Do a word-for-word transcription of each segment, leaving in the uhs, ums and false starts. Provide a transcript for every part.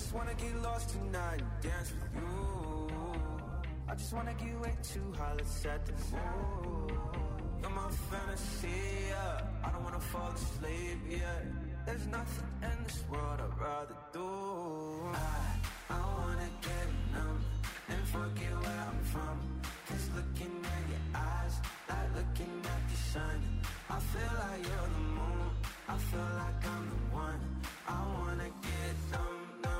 just wanna get lost tonight and dance with you. I just wanna get way too high, let's set the mood. You're my fantasy, yeah. I don't wanna fall asleep, yeah. There's nothing in this world I'd rather do. I, I wanna get numb and forget where I'm from. Cause looking at your eyes, like looking at the sun. I feel like you're the moon, I feel like I'm the one. I wanna get numb.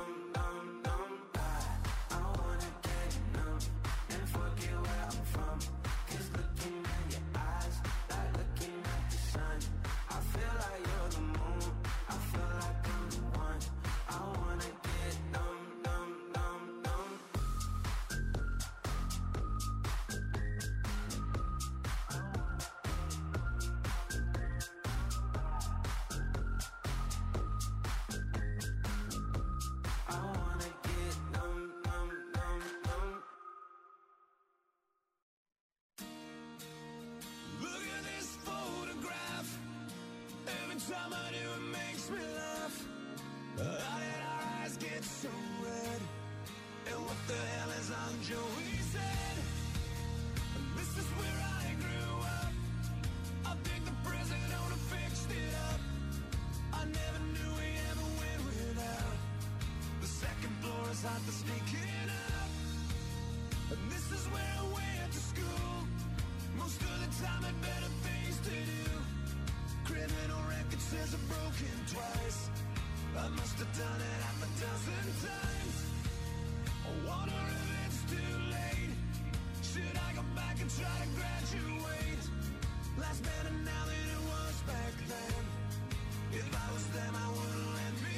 Time I do, it makes me laugh. How did our eyes get so red? And what the hell is on Joey's head? This is where I grew up. I think the present owner fixed it up. I never knew we ever went without. The second floor is hot for sneaking up. And this is where I went to school. Most of the time had better things to do. Criminal record says I've broken twice. I must have done it half a dozen times. I wonder if it's too late. Should I go back and try to graduate? Life's better now than it was back then. If I was them, I wouldn't let me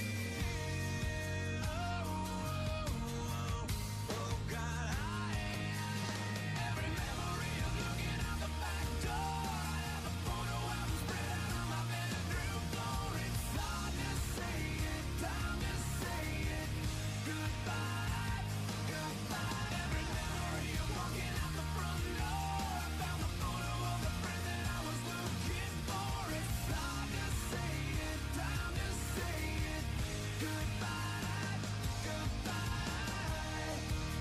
in. Oh, oh, oh, oh God, I every memory of looking out the back door. I have a photo album spread out on my bedroom floor. It's hard to say it, time to say it. Goodbye, goodbye. Every memory of walking out the front door. I found the photo of the friend that I was looking for. It's hard to say it, time to say it. Goodbye, goodbye.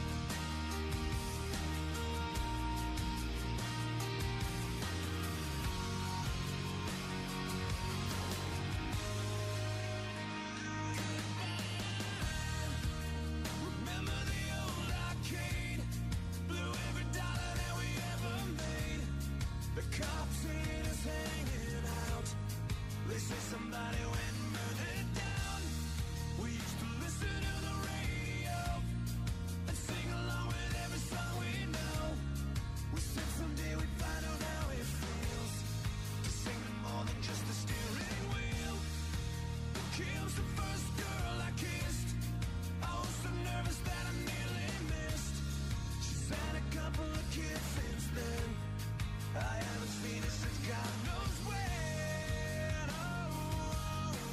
Remember the old arcade? Blew every dollar that we ever made. The cops seen us hanging out. They say somebody went and burned it down. We used to listen to the radio and sing along with every song we know. We said someday we'd find out how it feels to sing to more than just the steering wheel. Kim's the first girl I kissed. I was so nervous that I nearly missed. She's had a couple of kids since then. I haven't seen her since God knows when. Oh, oh,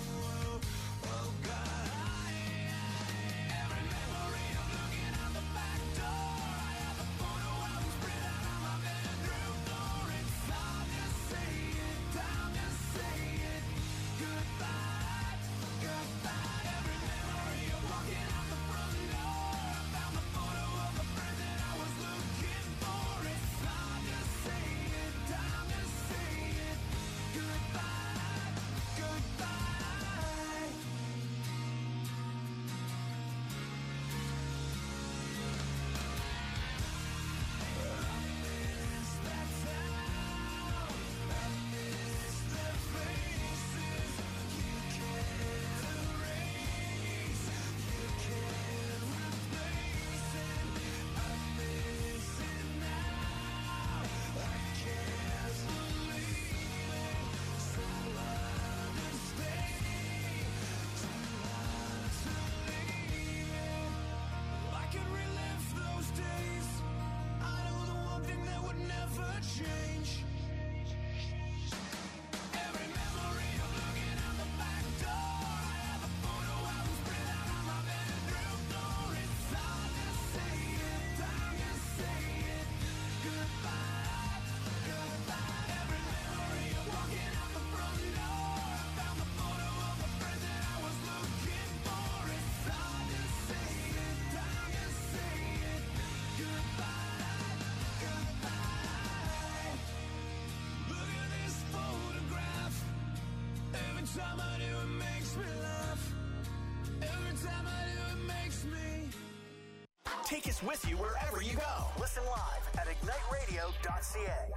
Every time I do, it makes me laugh. Every time I do, it makes me. Take us with you wherever you go. Listen live at ignite radio dot c a.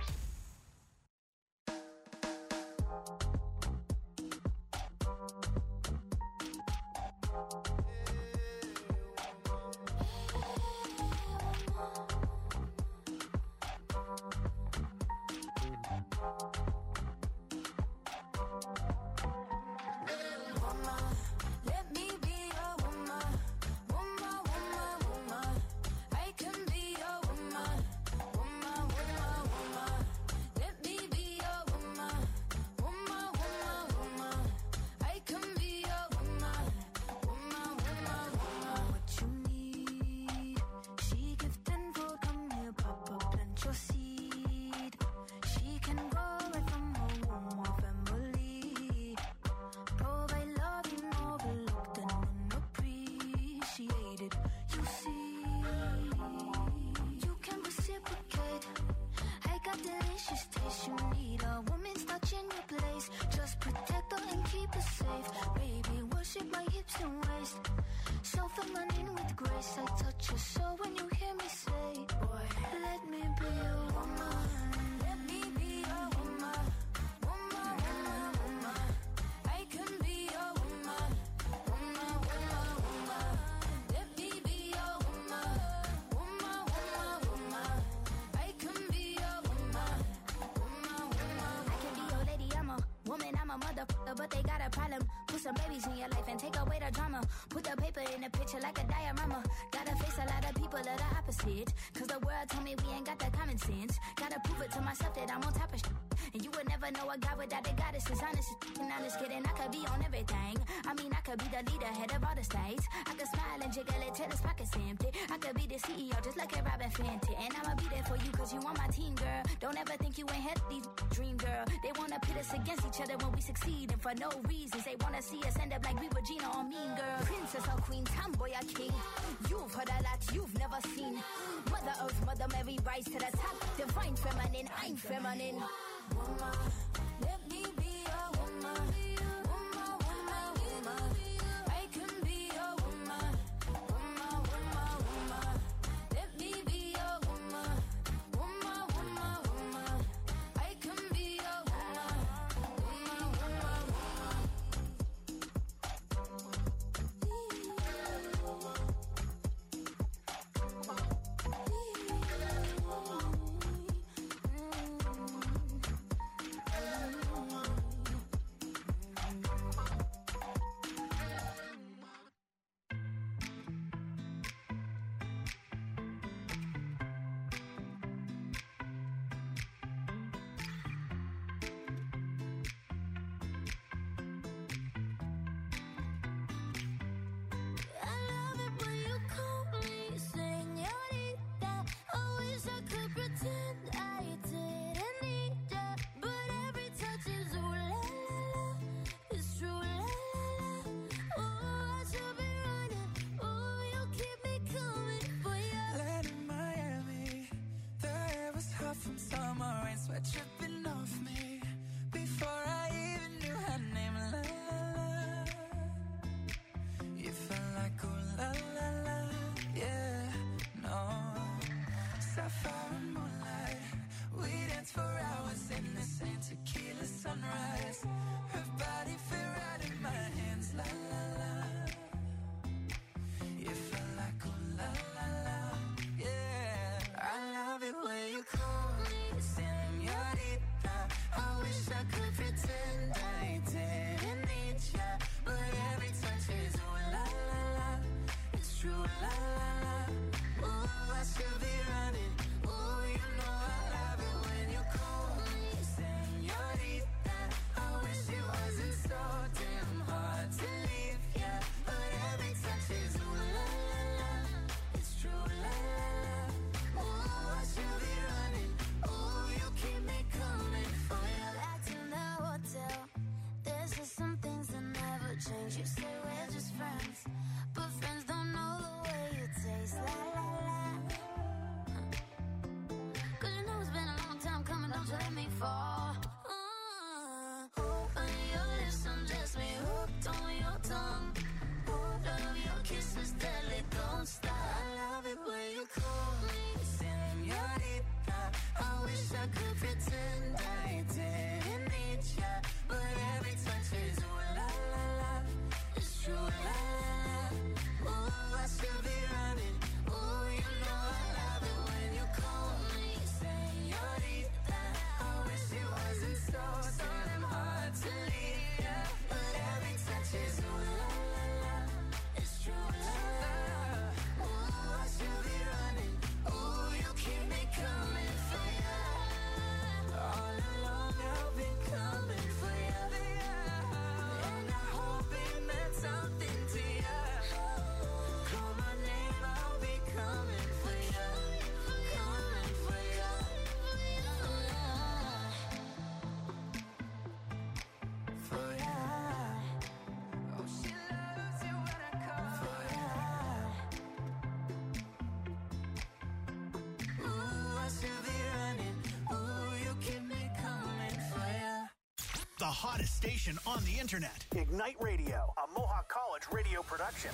But they got a problem. Put some babies in your life and take away the drama. Put the paper in the picture like a diorama. Gotta face a lot of people that are opposite. Cause the world told me we ain't got that common sense. Gotta prove it to myself that I'm on top of shit. And you would never know a God without the goddess is honest. And I'm just kidding, I could be on everything. I mean, I could be the leader, head of all the states. I could smile and jiggle it till his pockets empty. I could be the C E O just like a Robin Fenty. And I'ma be there for you cause you on my team, girl. Don't ever think you ain't had these dream, girl. They wanna pit us against each other when we succeed. And for no reasons, they wanna see us end up like we were Gina or Mean Girl. Princess or queen, tomboy or king. You've heard a lot you've never seen. Mother Earth, Mother Mary, rise to the top. Divine feminine, I'm feminine. Woman, let me be a woman. Woman, woman, woman. I can be a woman. Woman, woman, woman. Let me be a woman. Woman, woman, woman. I can be a woman. Woman, woman, woman. From summer rain, sweat dripping off me before I even knew her name. La la la, you felt like oh la la la, yeah, no. Sapphire and moonlight, we danced for hours in the same tequila sunrise. Her body fit right in my hands. La la la, you felt like oh la la la, yeah. I love it when you call me. hottest station on the internet. Ignite Radio, a Mohawk College radio production.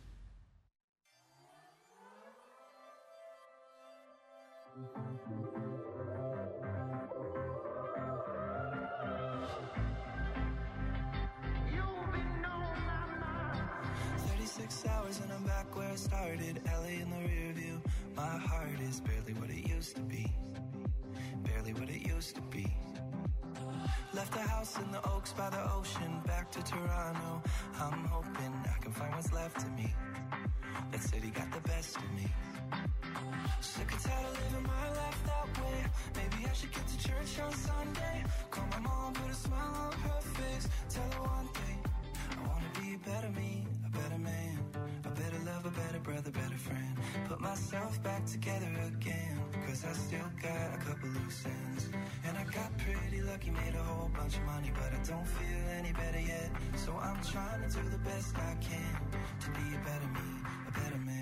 thirty-six hours and I'm back where I started. L A in the rear view. My heart is barely what it used to be. Barely what it used to be. Left the house in the Oaks by the ocean. Back to Toronto. I'm hoping I can find what's left of me. That city got the best of me. Sick and tired of living my life that way. Maybe I should get to church on Sunday. Call my mom, put a smile on her face. Tell her one thing, I wanna be a better me, a better man, a better lover, better brother, better friend. Put myself back together again, cause I still got a couple loose ends. And I got pretty lucky, made a whole bunch of money, but I don't feel any better yet. So I'm trying to do the best I can to be a better me, a better man.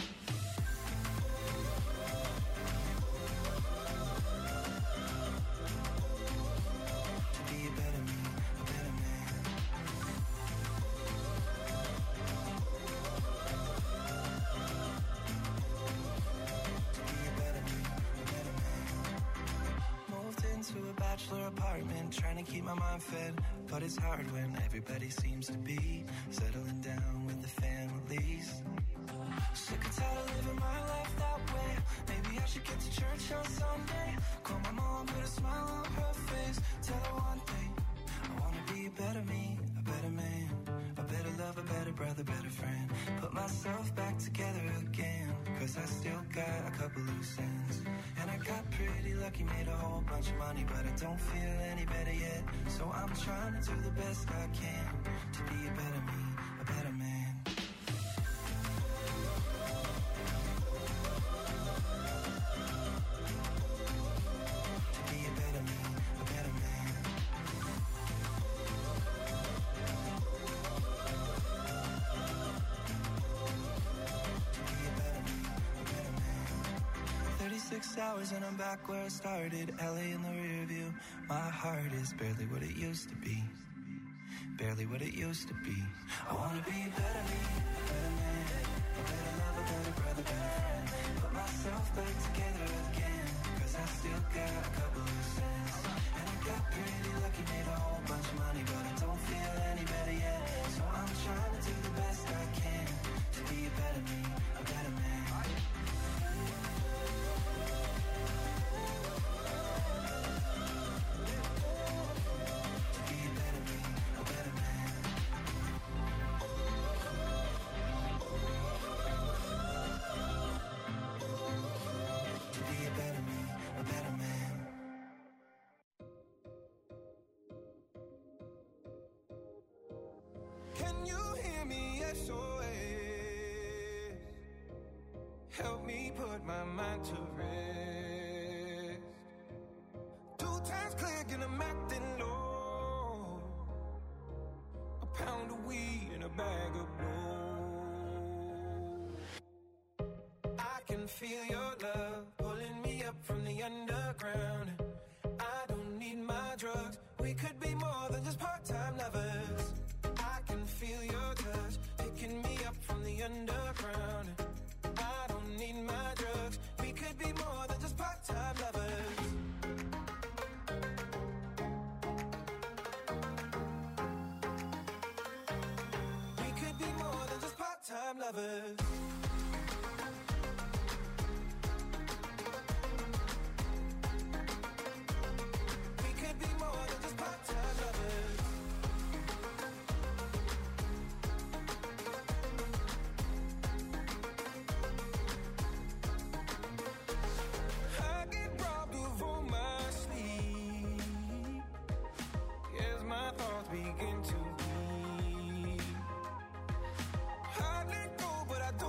Apartment, trying to keep my mind fed, but it's hard when everybody seems to be settling down with the families. Sick and tired of living my life that way. Maybe I should get to church on Sunday. Call my mom, put a smile on her face. Tell her one thing, I wanna be a better me, a better man, a better lover, better brother, better friend. Put myself back together again, cause I still got a couple loose ends. And I got pretty lucky, made a whole bunch of money, but I don't feel any better yet. So I'm trying to do the best I can to be a better me, a better man. To be a better me, a better man. To be a better me, a better man. thirty-six hours and I'm back where I started. L A in the rear view. My heart is barely what it used to be. Barely what it used to be. I wanna be a better me, a better man, a better lover, better brother, better friend. Put myself back together again, cause I still got a couple loose ends. And I got pretty lucky, made a whole bunch of money, but I don't feel any better yet. So I'm trying to do the best I can to be a better me, a better man. Help me put my mind to rest. Two times clear, and I'm acting low. A pound of weed and a bag of blow. I can feel your love pulling me up from the underground. I don't need my drugs. We could be more than just part-time lovers. I can feel your touch picking me up from the underground. I don't need my drugs. We could be more than just part-time lovers. We could be more than just part-time lovers. We could be more than just part-time lovers. Begin to be. I let go, but I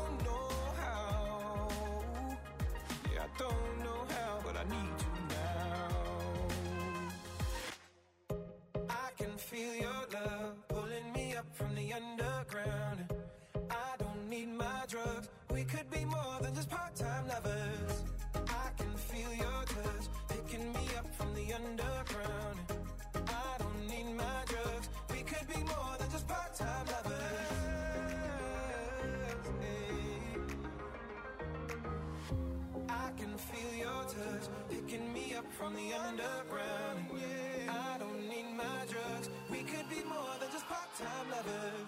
from the underground. And yeah, I don't need my drugs. We could be more than just part-time lovers.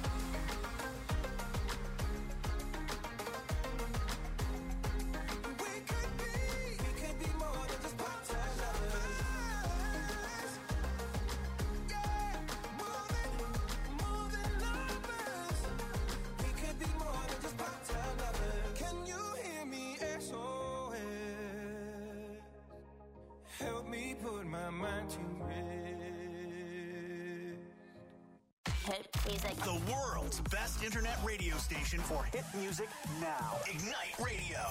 We could be, we could be more than just part-time lovers. Yeah, more than, more than lovers. We could be more than just part-time lovers. Can you hear me, S O S? Help me put my mind to rest. Hit music. The world's best internet radio station for hit music now. Ignite Radio.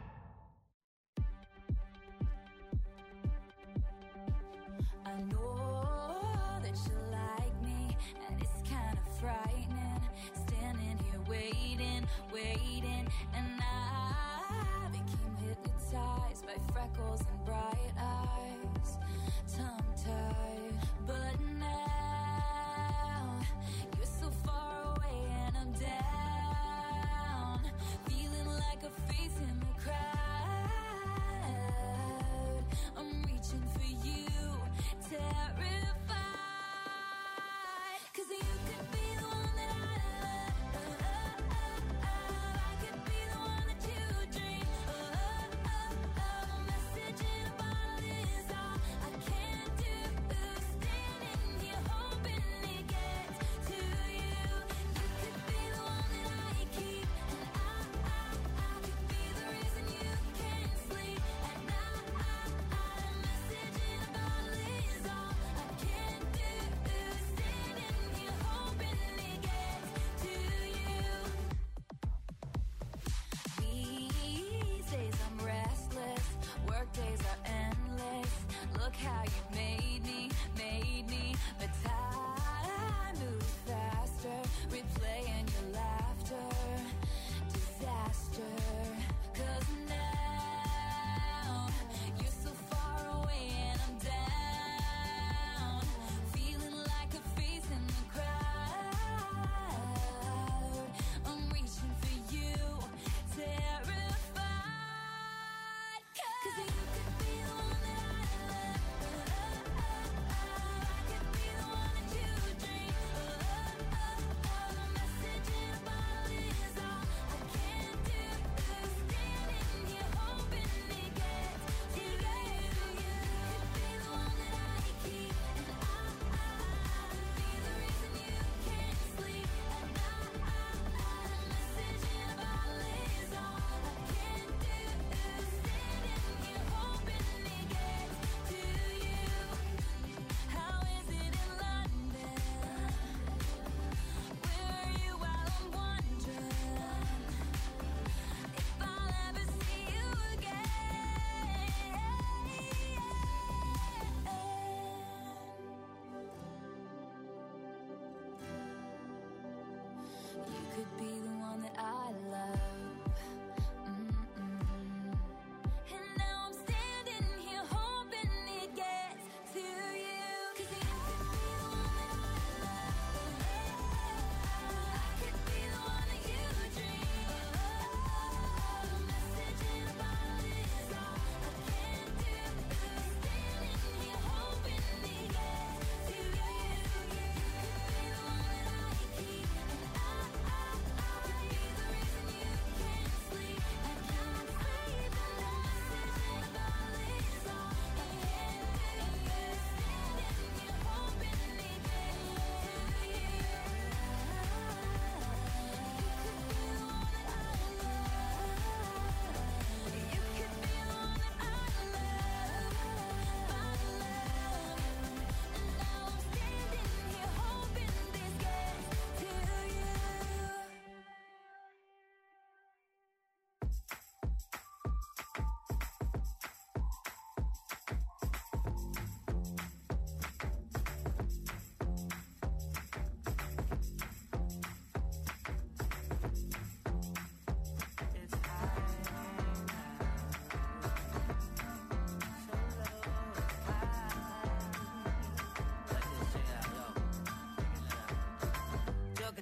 I know that you like me, and it's kind of frightening. Standing here waiting, waiting, and I became hypnotized by freckles and bright eyes, tongue-tied. But now you're so far away and I'm down, feeling like a face in the crowd. I'm reaching for you, terrified, 'cause you could be the one that I love. I could be the one that you dream. A message in a bottle is all I can do. Standing here hoping it gets to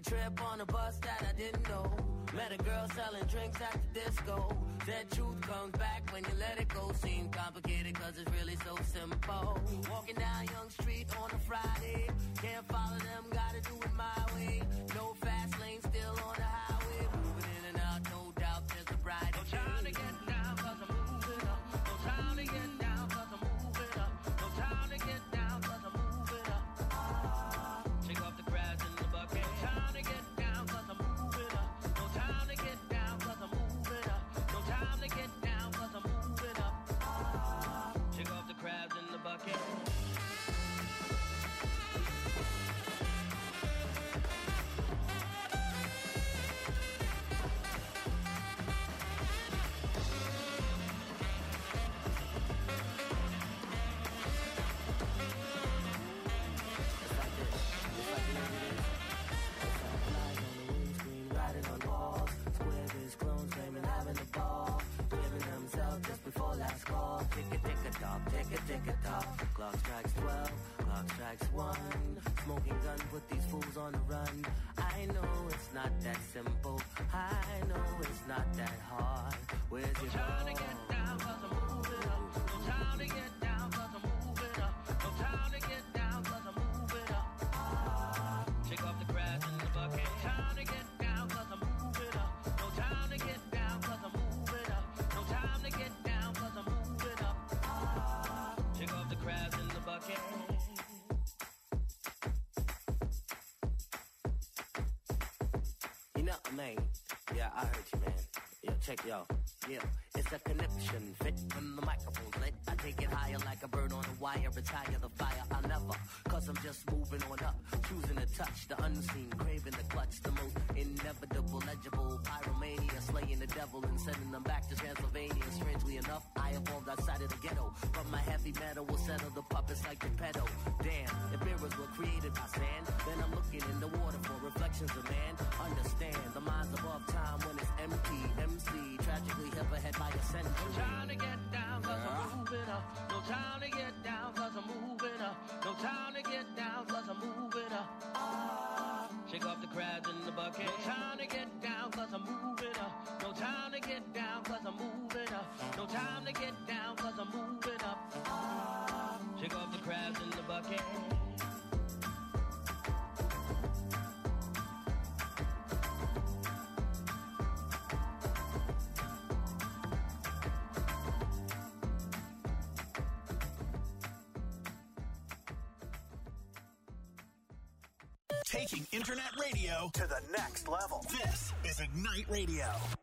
trip on a bus that I didn't know. Met a girl selling drinks at the disco. Said truth comes back when you let it go. Seems complicated cause it's really so simple. Walking down Young Street on a Friday. Can't follow them, gotta do it my way. No fast lane, still on the highway. Moving in and out, no doubt there's a bright. No time to get down cause I'm moving up. No time to get down cause I'm moving up. No time to get down cause I'm moving up. Ah, shake off the crabs in the bucket. No time to get down cause I'm moving up. No time to get down cause I'm moving up. No time to get down cause I'm moving up. Ah, shake off the crabs in the bucket. Clock strikes twelve, clock strikes one. Smoking gun, put these fools on the run. I know it's not that simple. I know it's not that hard. Where's your no time to get down cause I'm moving up. No time to get down cause I'm moving up. No time to get down cause I'm moving up. Ah, shake off the crabs in the bucket. No time to get down cause I'm moving up. No time to get down cause I'm moving up. No time to get down cause I'm moving up. Ah, shake off the crabs in the bucket. You know, man. Yeah, I heard you, man. Yeah, check yo. Yeah, it's a connection. Fit when the microphone's lit. I take it higher like a bird on a wire. Retire the fire. I'll never. Cause I'm just moving on up. Choosing to touch the unseen. Craving the clutch. The most inevitable, legible. Pyromania. Slaying the devil and sending them back to Transylvania. Strangely enough, I evolved outside of the ghetto. But my heavy metal will settle the puppets like the pedo. Damn, if mirrors were created by sand, then I'm looking in the water for reflections of man. Understand, the mind's above time when it's empty. M C, tragically hit ahead by a century. No time to get down cause yeah. I'm moving up. No time to get down cause I'm moving up. No time to get down cause I'm moving up. Ah, shake off the crabs in the bucket. No time to get down cause I'm moving up. No time to get down cause I'm moving up. No time to get down cause I'm moving up. Ah, shake off the crabs in the bucket. Taking internet radio to the next level. This is Ignite Radio.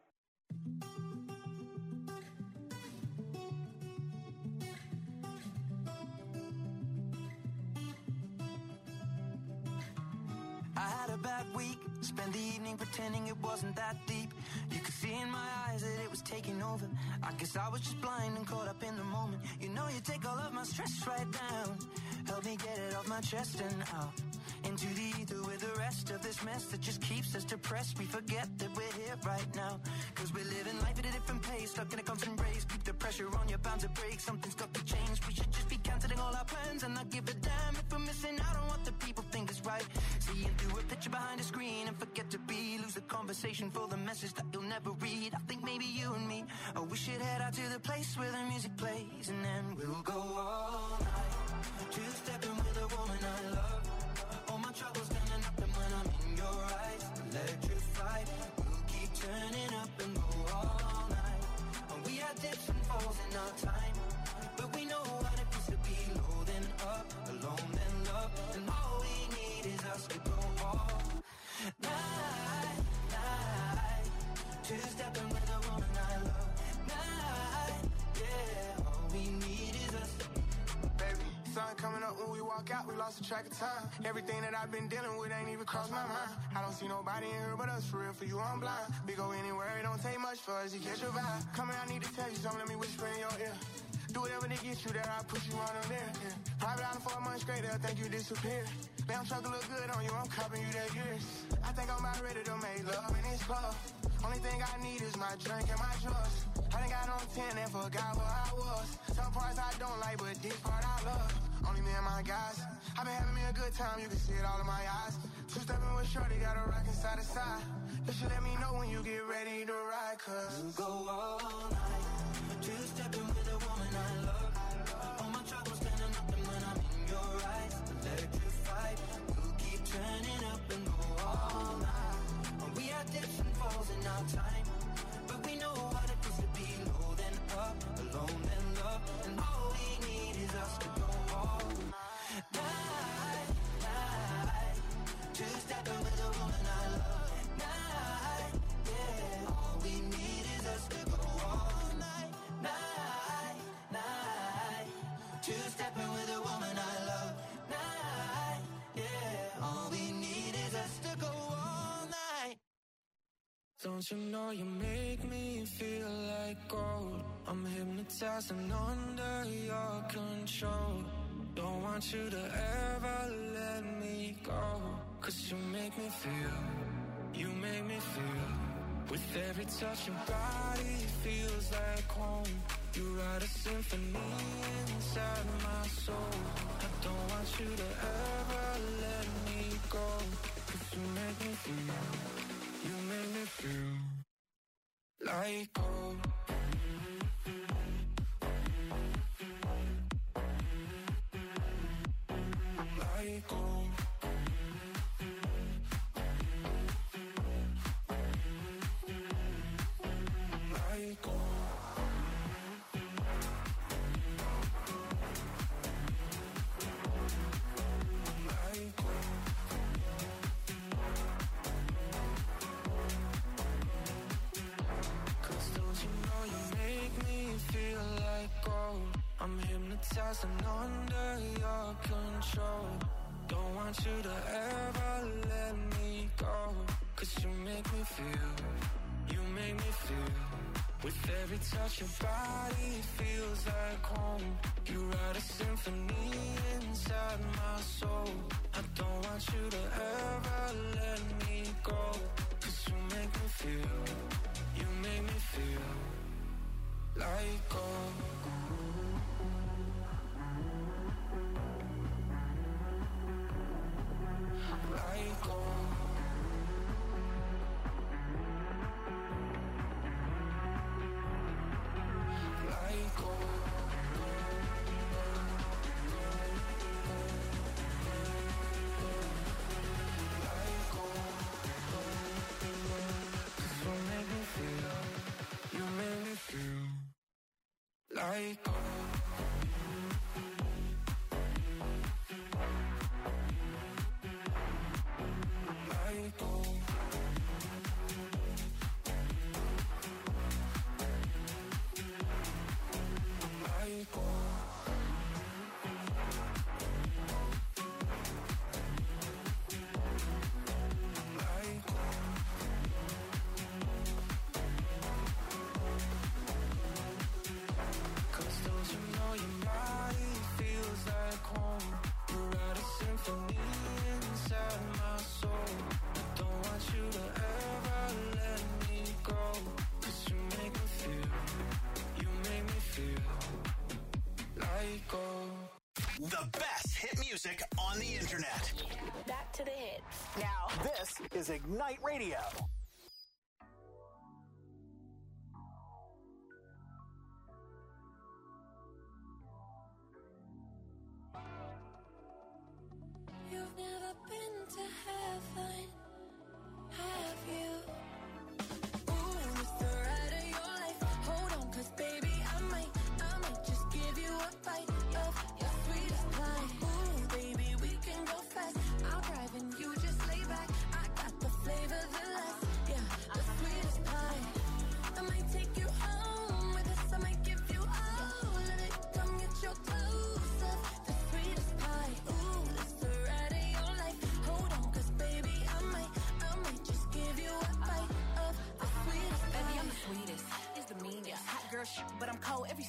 I had a bad week, spent the evening pretending it wasn't that deep. You could see in my eyes that it was taking over. I guess I was just blind and caught up in the moment. You know you take all of my stress right down. Help me get it off my chest and out into the ether with the rest of this mess that just keeps us depressed. We forget that we're here right now, cause we're living life at a different pace, stuck in a constant race. Keep the pressure on, you're bound to break. Something's got to change. We should just be cancelling all our plans and not give a damn if we're missing out on what the people think is right. Seeing through a picture behind a screen and forget to be. Lose the conversation for the message that you'll never read. I think maybe you and me, oh, we should head out to the place where the music plays, and then we'll go all night, two-stepping with a woman I love. All my troubles standing up, and when I'm in your eyes, electrified. We'll keep turning up and go all night. And we had dips and falls in our time, but we know what it feels to be low then up, alone then love. And all we need is us to go all night, night. Two-stepping with a woman I love. Night, yeah. All we need is us. Baby, sun coming up when we walk out, we lost the track of time. Everything that I've been dealing with ain't even crossed my mind. I don't see nobody in here but us, for real, for you I'm blind. We go anywhere, it don't take much for us to catch your vibe. Come here, I need to tell you something, let me whisper in your ear. Do whatever to get you there, I'll push you on them there. Yeah. Private island for a month straight, they'll think you disappeared. Damn truck look good on you, I'm copping you that years. I think I'm about ready to make love in this club. Only thing I need is my drink and my drugs. I done got on ten and forgot where I was. Some parts I don't like, but this part I love. Only me and my guys. I've been having me a good time, you can see it all in my eyes. Two-stepping with shorty, got a rock inside the side. You should let me know when you get ready to ride, cause you go all night. Two-stepping with a woman I love. All my troubles standing up, and when I'm in your eyes, electrified. We'll keep turning up and go all night. We had dips and falls in our time, but we know what it is to be low then up, alone then love, and all we need is us to go all night, night. Two-stepping with a woman I love. Night, yeah. All we need is us to go all night, night, night. Two-stepping with a woman I love. Night, yeah. All we need is us to go all night. Don't you know you make me feel like gold? I'm hypnotized and under your control. Don't want you to ever let me go, cause you make me feel, you make me feel. With every touch your body feels like home. You write a symphony inside my soul. I don't want you to ever let me go, cause you make me feel, you make me feel like gold. Like gold. Like gold. Like gold. Cause don't you know you make me feel like gold? I'm hypnotized and under your control. Don't want you to ever let me go, cause you make me feel, you make me feel. With every touch your body feels like home. You write a symphony inside my soul. I don't want you to ever let me go, cause you make me feel, you make me feel like gold. Like gold. Like gold. Like gold. You make me feel, you make me feel like gold. Like gold. Like gold. Like gold. Cause don't you know your body feels like home? You write a symphony inside my soul. I don't want you to ever let me go, cause you make me feel, you make me feel like gold. The best hit music on the internet. Back to the hits. Now, this is Ignite Radio. You've never been to heaven, have you? Ooh, it's the ride of your life. Hold on, cause baby, I might, I might just give you a bite of your sweetest pie. Ooh, baby, we can go fast. I'll drive and you just lay back. I got the flavor, the last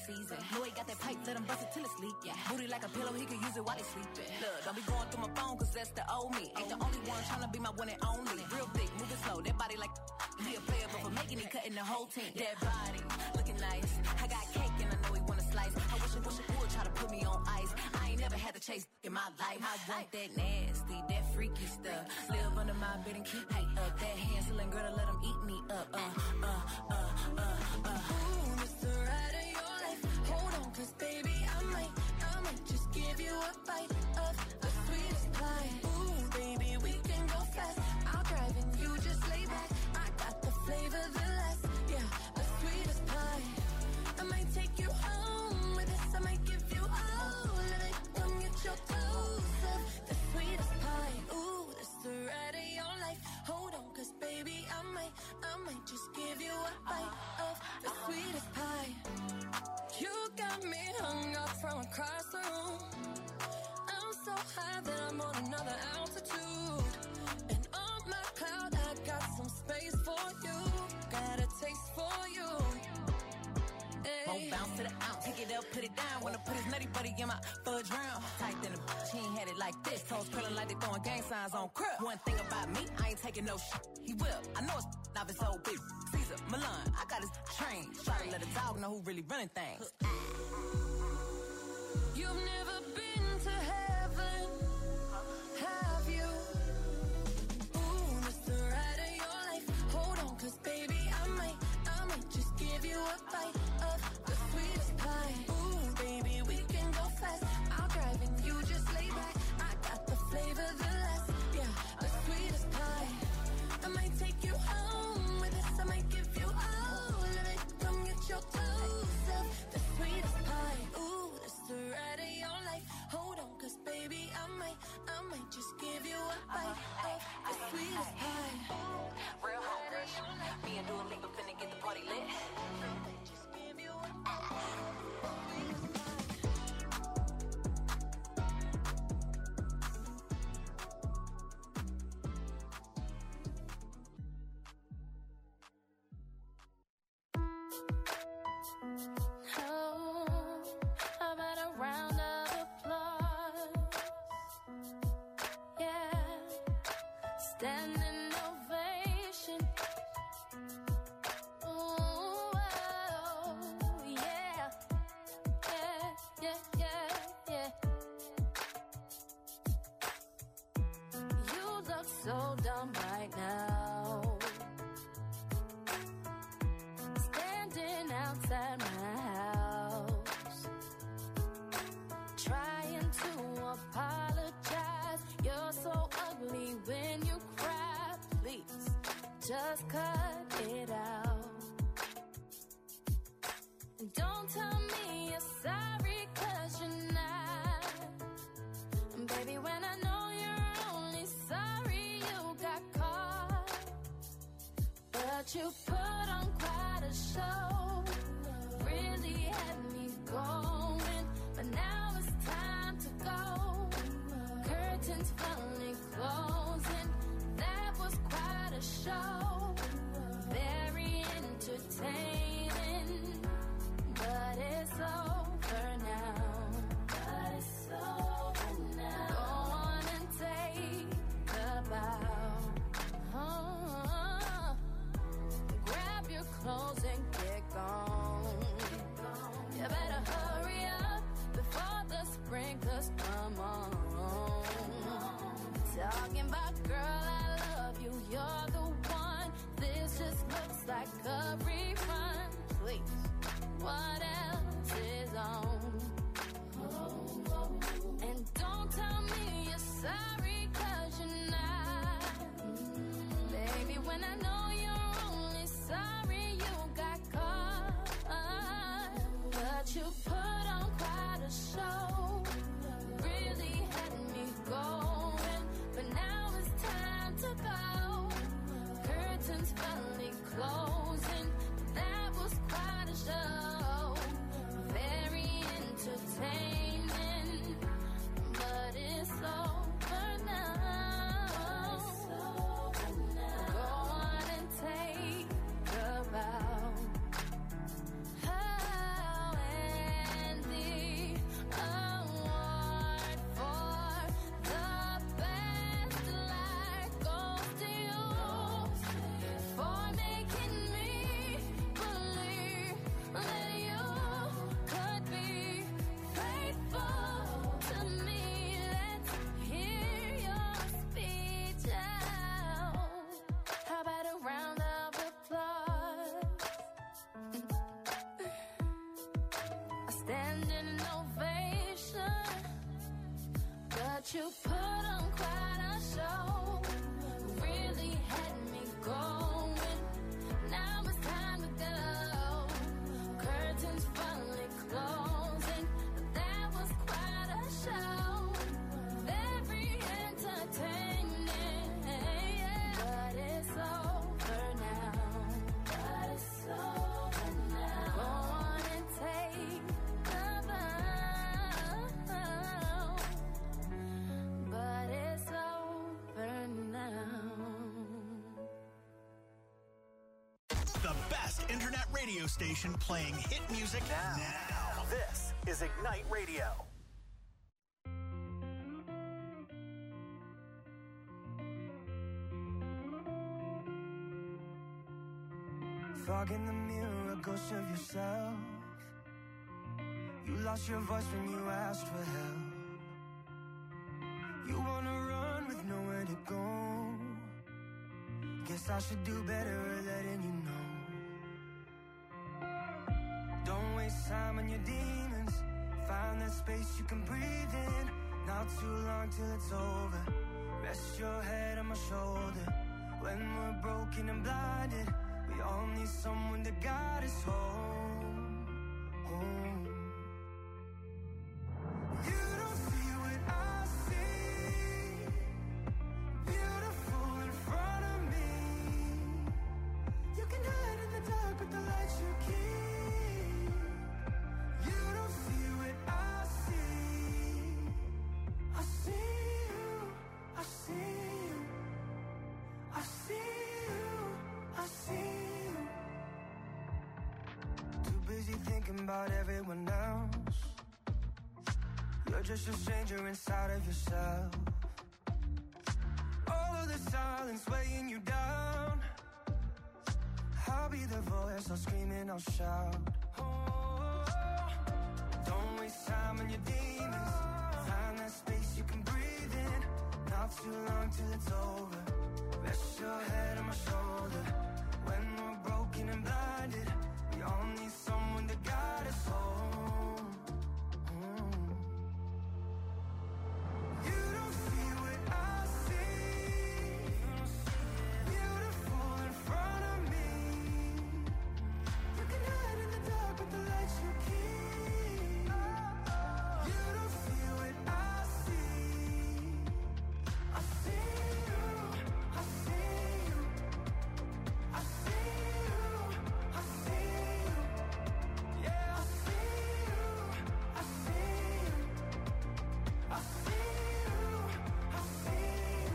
season. Know he got that pipe, let him bust it till it's leak. Yeah. Booty like a pillow, he could use it while he sleeping. Look, don't be going through my phone, cause that's the old me. Ain't the only one tryna be my one and only. Real thick, moving slow, that body like he a player, but for making it, cutting the whole team. That body, looking nice. I got cake and I know he wanna slice. I wish I wish I would try to put me on ice. I ain't never had to chase in my life. I want that nasty, that freaky stuff. Live under my bed and keep me up. That Hansel girl to let him eat me up. Uh, uh, uh, uh, uh. Ooh, it's the ride of your life. Hold on, cause baby, I might, I might just give you a bite of the sweetest pie. Ooh, baby, we can go fast. I'll drive and you just lay back. I got the flavor, the last, yeah, the sweetest pie. I might take you home with us. I might give you all of it. Come get your dose of the sweetest pie. Ooh, it's the ride of your life. Hold on, cause baby, I might, I might just give you a bite of the sweetest pie. You got me hung up from across the room. I'm so high that I'm on another altitude. And on my cloud, I got some space for you. Got a taste for you. Won't bounce to the ounce, pick it up, put it down. Wanna put his nutty buddy in my fudge round. Tight than a bitch, he ain't had it like this. Toes curling like they throwing gang signs on crib. One thing about me, I ain't taking no shit. He will, I know it's not his old bitch. Caesar, Milan, I got his train. Try to let a dog know who really running things. You've never been to heaven, have you? Ooh, it's the ride of your life. Hold on, cause baby, I might, I might just give you a bite of the sweetest pie. Ooh, baby, we can go fast. I'll drive and you just lay back. I got the flavor, the last, yeah, the sweetest pie. I might take you home with us. I might give you all of it. Come get your dose of the sweetest pie. Ooh, it's the ride of your life. Hold on, cause baby, I might, I might just give you a bite of the sweetest pie. Real hungry. Me and Dua Lipa finna get the party lit. Just give you a bite of the sweetest pie. Oh, how about a round of applause? Yeah, standing ovation. Ooh, oh, yeah, yeah, yeah, yeah, yeah. You look so dumb right now, standing outside my house, trying to apologize. You're so ugly when you cry. Please, just cut it out. And don't tell me you're sorry, cause you're not. And baby, when I know you're only sorry you got caught. But you put on quite a show, really had me going. But now it's time to go. Curtains finally closing. That was quite a show, very entertaining. But it's over now. But it's over now. Go on and take a bow. Oh, grab your clothes and get gone. You better hurry up before the sprinklers come on. Talking about, girl, I love you, you're the one. This just looks like a rerun. Please, what else is on? And don't tell me you're sorry, cause you're not. Baby, when I know you're only sorry you got caught. But you put on quite a show, really had me going. But now it's time to go. Curtains finally closing. That was quite a show, very entertaining. But it's over now. Go on But you put on quite a show, really had me going. Now it's time to go. Curtains finally closing. That was quite a show, very entertaining. But it's over now. But it's over now. Go on and take the bow. But it's over now. The best internet radio station playing hit music now. now. This is Ignite Radio. Fog in the mirror, a ghost of yourself. You lost your voice when you asked for help. You wanna run with nowhere to go. Guess I should do better at letting you know. Don't waste time on your demons. Find that space you can breathe in. Not too long till it's over. Rest your head on my shoulder. When we're broken and blinded, we all need someone to guide us home, home. You don't see what I see. Beautiful in front of me. You can hide in the dark with the lights you keep. You don't see what I see. I see you, I see you, I see you, I see you. Too busy thinking about everyone else. You're just a stranger inside of yourself. All of the silence weighing you down. I'll be the voice, I'll scream and I'll shout. Oh, don't waste time on your demons. Find that space you can breathe in. Not too long till it's over. Rest your head on my shoulder. When we're broken and blinded, we all need someone to guide us home. Mm. You don't see what I see. Beautiful in front of me. You can hide in the dark with the lights you keep. You don't see what I see. I see you, I see you, I see you, I see you. Yeah, I see you, I see you, I see you, I see you.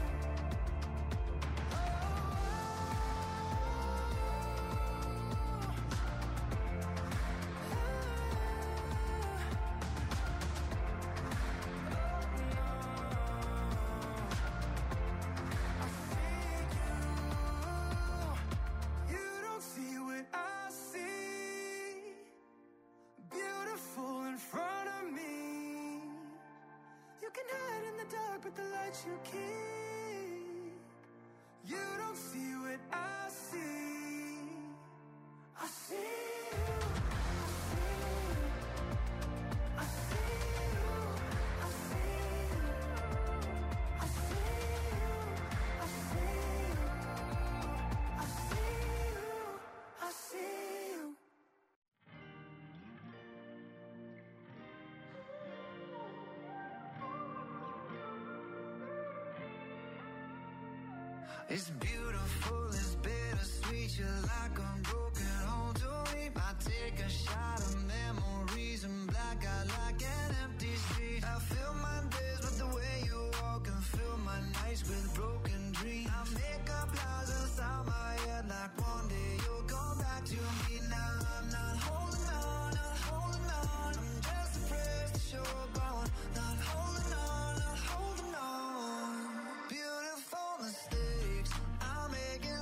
You don't see what I see. Beautiful in front of me. You can hide in the dark with the lights you keep. You don't see what I see. I see you, I see you, I see you, I see you, I see you, I see you, I see you. It's beautiful, it's bittersweet. You're like a broken home to me. I take a shot of memories and black out like an empty street. I fill my days with the way you walk and fill my nights with broken dreams. I make up lies inside my head like one day you'll come back to me. Now I'm not holding on, not holding on. I'm just afraid that you're gone. Not holding on, not holding on. Beautiful mistakes I'm making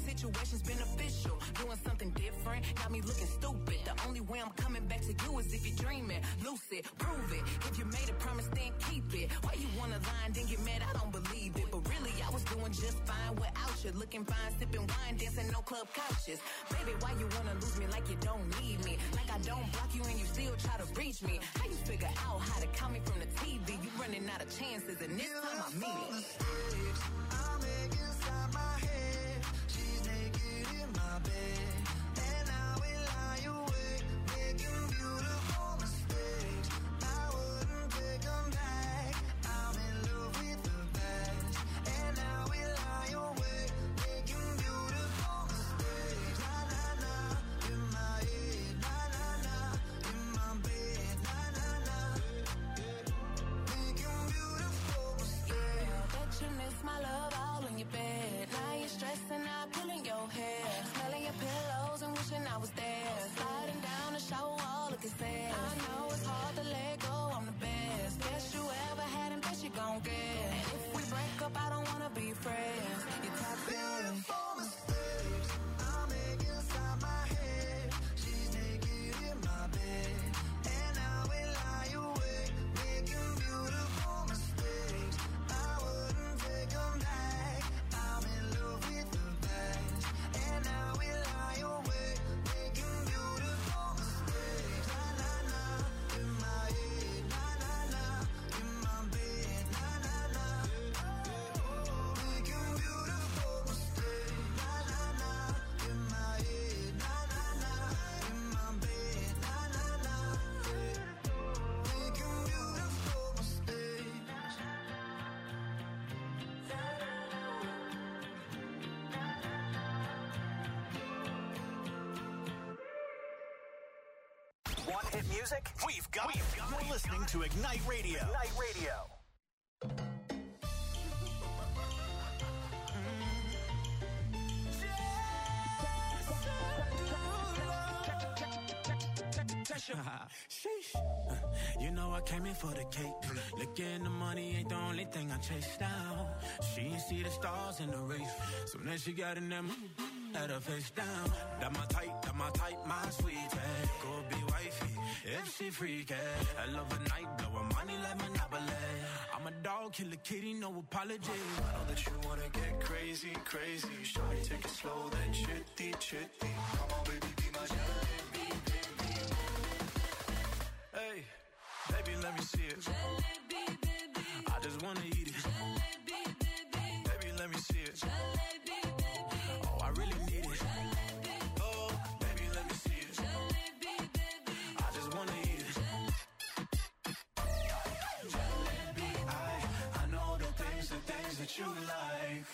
situation's beneficial. Doing something different, got me looking stupid. The only way I'm coming back to you is if you're dreaming. Lucid, prove it. If you made a promise, then keep it. Why you wanna lie and then get mad? I don't believe it. But really, I was doing just fine without you. Looking fine, sipping wine, dancing no club couches. Baby, why you wanna lose me like you don't need me? Like I don't block you and you still try to reach me. How you figure out how to count me from the T V? You running out of chances, and this time I mean it. I make inside my head. She's naked in my bed, and I will lie awake, making beautiful mistakes. I wouldn't take them back. I'm in love with the past, and I will lie awake, making beautiful mistakes. Na na na, in my head, na na na, in my bed, na na na, making beautiful mistakes. Bet you miss my love all in your bed. Now you're stressing out, pulling your hair, smelling your pillows and wishing I was there. Sliding down the shower wall, looking sad. I know it's hard to let go, I'm the best. Best you ever had and best you gon' get. And if we break up, I don't wanna be friends. You talk Beautiful mistakes I make inside my head. She's naked in my bed, and I will lie awake, making beautiful mistakes. I wouldn't take them back. I'm in love with the past, and I will lie awake, making beautiful mistakes. Na na na, in my head, na na na, in my bed, na na na, making beautiful mistakes. Na na na, in my head, na na na, in my bed, na na na, making beautiful mistakes. Want hit music? We've got it. You're listening to Ignite Radio. Ignite Radio. Sheesh. You know I came in for the cake. Looking the money ain't the only thing I chase down. She ain't see the stars in the race. So then she got in that mood, had her face down. That my type, that my type, my sweetie. Go be wifey, if she freaky. I love a night, blow her money like Monopoly. I'm a dog, kill a kitty, no apology. I know that you wanna get crazy, crazy. Shawty, take it slow, then chitty, chitty. Come on, baby, be my jalebi, baby. Hey, baby, let me see it. I just wanna eat it. Baby, let me see it. Oh, I really need it. Oh, baby, let me see it. I just wanna eat it. Jalebi, I, I know the things, the things that you like.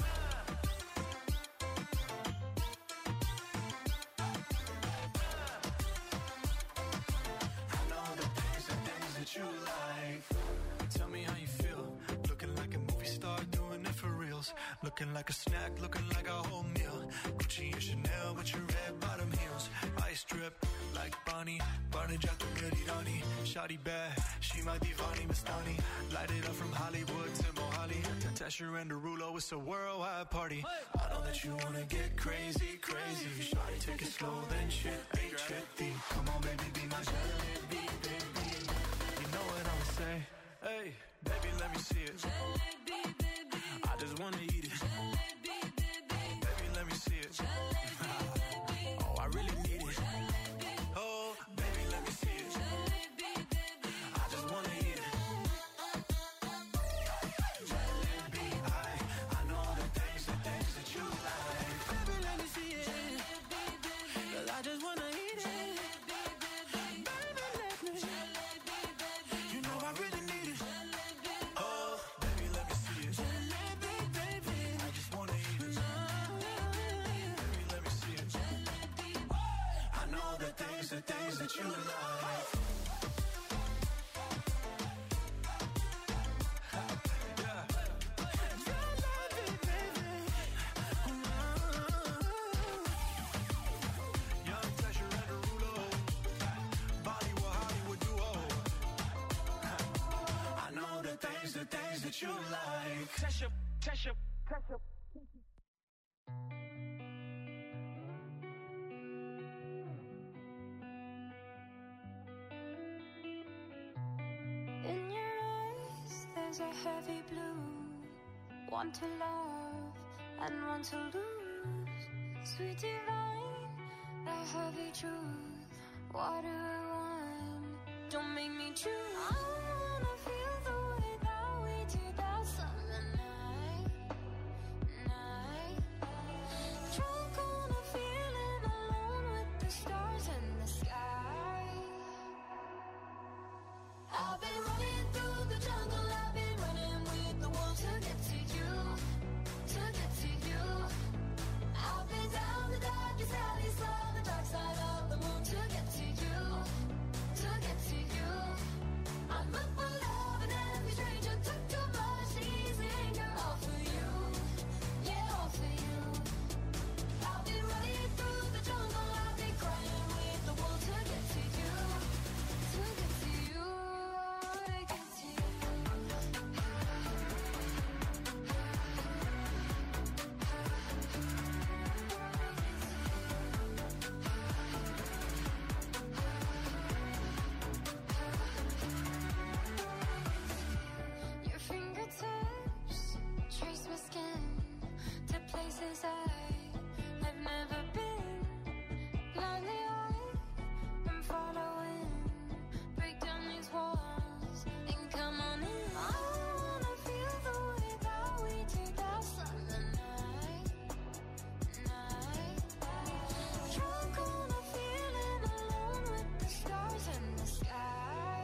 I know the things, the things that you like. Tell me how you feel. Looking like a movie star, doing it for reals. Looking like a snack, looking like a whole meal. Gucci and Chanel with your red bottom heels. Ice drip like Bonnie, Barney Jack Rani. Shawty bad, she my divani Mastani. Light it up from Hollywood to Mohali. Tasha and Derulo, it's a worldwide party. I know that you wanna get crazy, crazy. Shawty, take it slow, then chitty, chitty. Come on, baby, be my jalebi, baby. You know what I'ma say? Hey, baby, let me see it. I just wanna eat it. Baby, let me see it. Oh, I really need it. Oh, baby, let me see it. I just wanna eat it. Jalebi, I, I know the things, the things that you like. Baby, let me see it. 'Cause I just wanna eat it. Baby, let me. You know I really need it. Oh, baby, let me see it. I just wanna eat it. Baby, let me see it. I know the things, the things that you like. Young Tasha and Derulo. Bollywood, Hollywood duo. I know the things, the things that you like. Tasha, Tasha, Tasha. eyes are heavy blue. One to love and one to lose. Sweet divine, the heavy truth. What do I want? Don't make me choose. I wanna feel the way that we did that summer night. Night. Drunk on a feeling, alone with the stars in the sky. I've been running through the jungle, I've been running with the wolves to get to you, to get to you. I've been down the darkest alley, saw the dark side of the moon to get to you, to get to you. I'm up for love and every stranger took too much easy anger all for you, yeah, all for you. I've been running through the jungle, I've been crying with the wolves to get to you, to get to you. Your fingertips trace my skin to places I have never been. Blindly I am following. Break down these walls and come on in. I wanna feel the way that we did that summer night. Night. Drunk on a feeling, alone with the stars in the sky.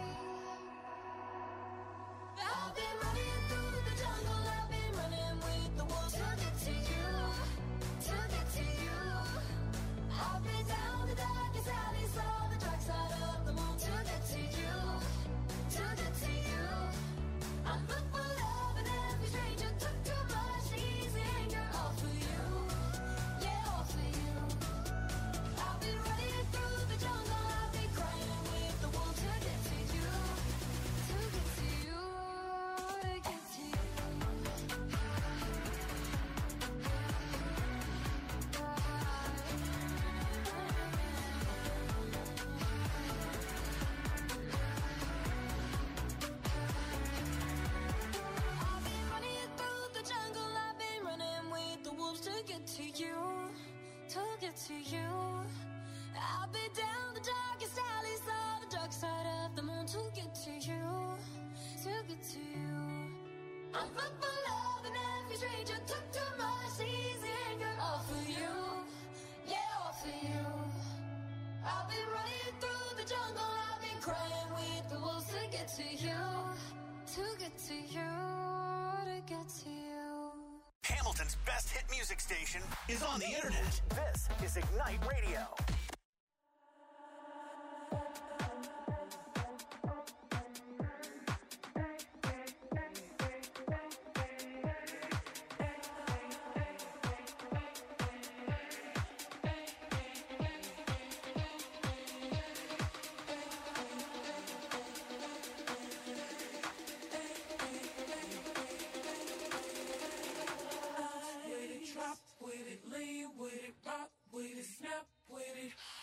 I've been running through the jungle, I've been running with the wolves to get to you, to get to you. I've been down the darkest alley, saw the dark side of the moon to get to you, to get to you. I'm up for love and every stranger took too much easy anger all for you, yeah, all for you. I've been running through the jungle, I've been crying with the wolves to get to you, to get to you, to get to you. I've been running through the jungle, I've been running with the wolves to get to you, to get to you. I've been down the darkest alleys, saw the dark side of the moon to get to you, to get to you. I'm up for love and every stranger took too much easy anger all for you, yeah, all for you. I've been running through the jungle, I've been crying with the wolves to get to you, to get to you, to get to you. Hamilton's best hit music station is on the internet. This is Ignite Radio. With it, drop with it, lean with it, rock with it, snap with it.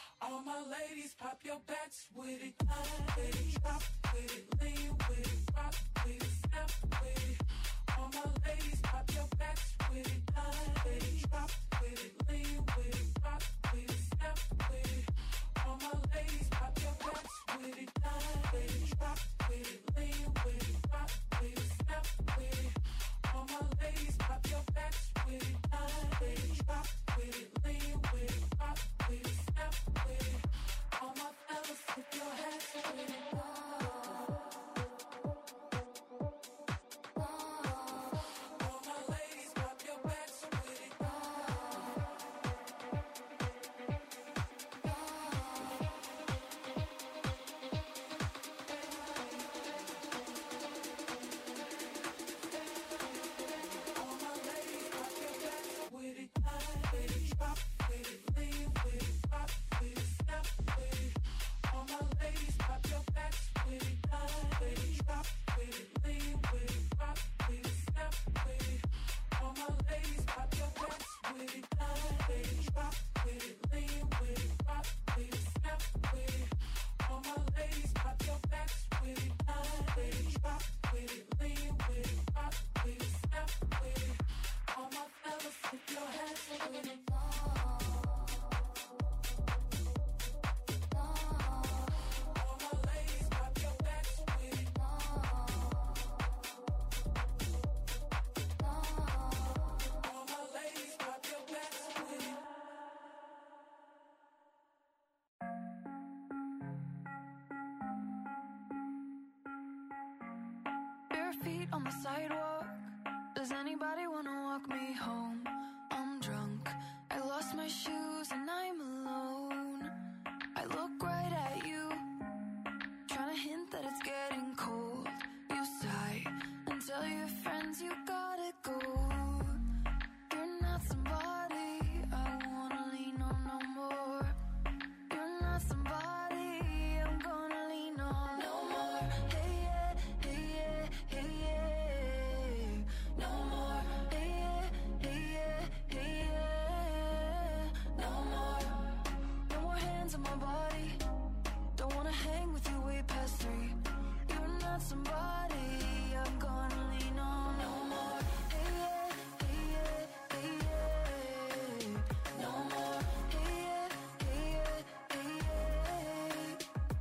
on the sidewalk. Does anybody wanna walk me home? I'm drunk, I lost my shoes and I'm alone. I look right at you, trying to hint that it's getting cold. You sigh and tell your friends you gotta go. You're not somebody I wanna lean on no more. You're not somebody I'm gonna lean on no more. Hey yeah, hey yeah, hey yeah. No more. Hey yeah, hey yeah, hey yeah. No more. No more hands on my body. Don't wanna hang with you way past three. You're not somebody I'm gonna lean on no more. Hey yeah, hey yeah, hey yeah. No more. Hey yeah, hey yeah, hey yeah.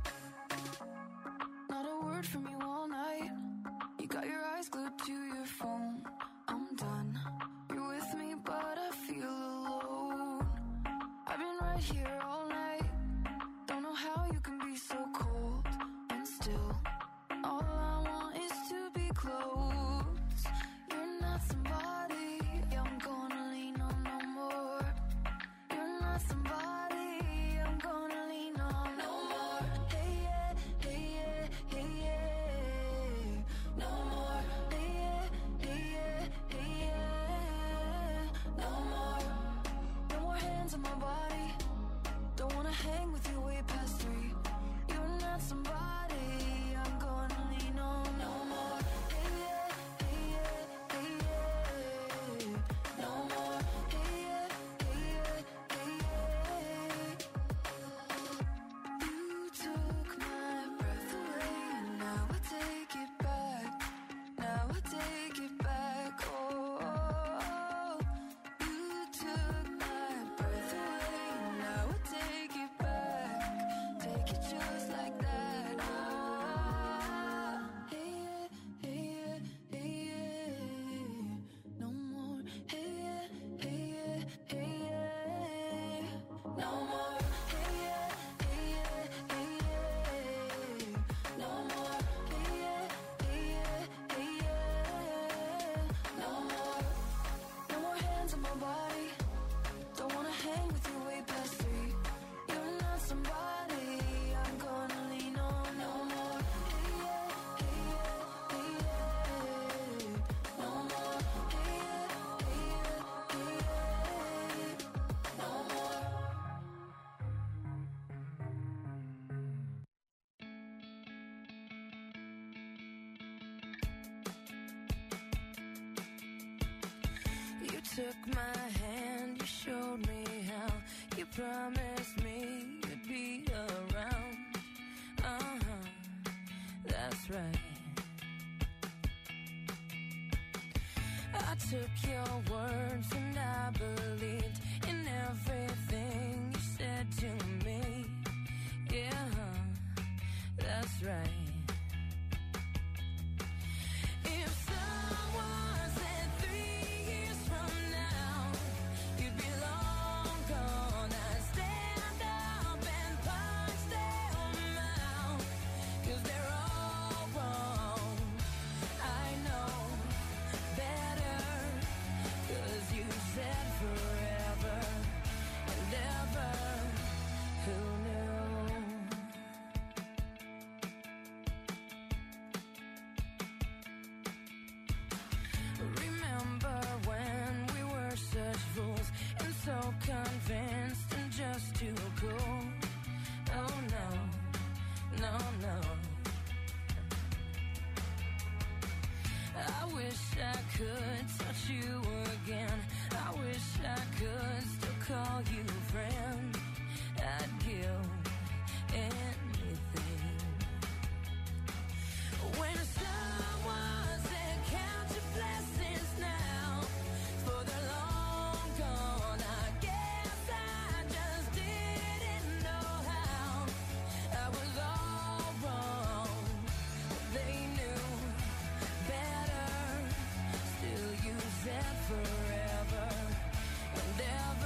Not a word from you all night. You got your eyes glued to your phone. I'm done. You're with me, but I feel alone. I've been right here all night. Don't know how you can be so cold and still. All I want is to be close. You're not somebody I'm gonna lean on no more. You're not somebody I'm gonna lean on no more. Hey yeah, hey yeah, hey yeah. No more. Hey yeah, hey yeah, hey yeah. No more. No more hands on my body. Don't wanna hang with you way past three. You're not somebody I'm gonna lean on no more. Hey yeah, hey yeah, hey yeah. No more. Hey yeah, hey yeah, hey yeah. You took my breath away, now I take it back. Now I take it back. Oh, oh, oh. You took my breath away, now I take it back. Take it just like that. Ah, hey yeah, hey yeah, hey yeah. No more. Hey yeah, hey yeah, hey yeah. No more. Hey yeah, hey yeah, hey yeah. No more. Hey yeah, hey yeah, hey yeah. No more. No more hands on my body. Don't wanna hang with you way past three. You're not somebody I'm gonna lean on no more. Hey yeah, hey yeah, hey yeah. No more. Hey yeah, hey yeah, hey yeah. No more. You took my hand, you showed me how. You promised me you'd be around. Uh-huh, that's right. I took your words and I believed in everything you said to me. Yeah, that's right. If someone said three years from now you'd be long gone, I'd stand up and punch them out, 'cause they're all wrong. I know better, 'cause you said forever and ever. Who knew? Remember when we were such fools and so convinced and just too cool? Oh no, no, no. I wish I could touch you again. I wish I could still call you friend. I'd give anything. When someone said count your blessings now, for they're long gone, I guess I just didn't know how. I was all wrong. They knew better. Still you said forever and ever.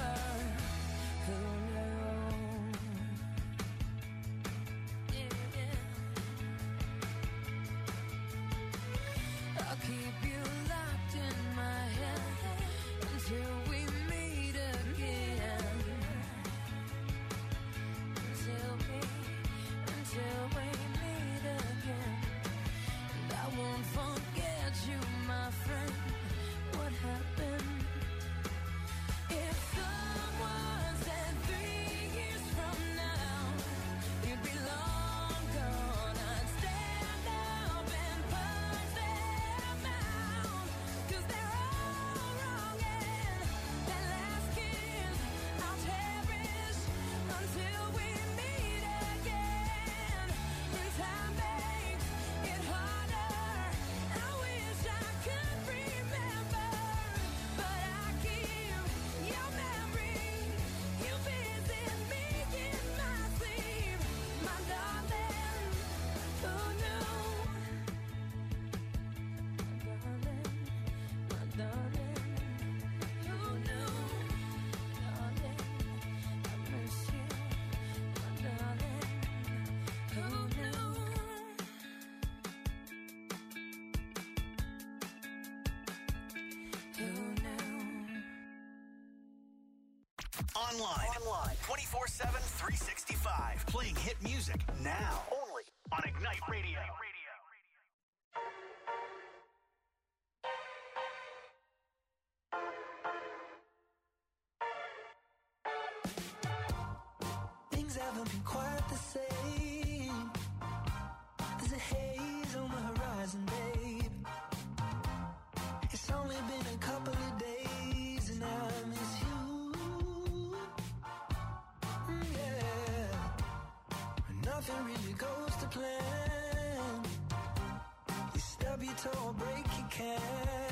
Online. Online. twenty-four seven, three sixty-five. Playing hit music now. Only on Ignite Radio. Things haven't been quite the same. There's a haze on the horizon, babe. It's only been a couple of days and I miss you. Mm, yeah. Nothing really goes to plan. You stub your toe or break your can.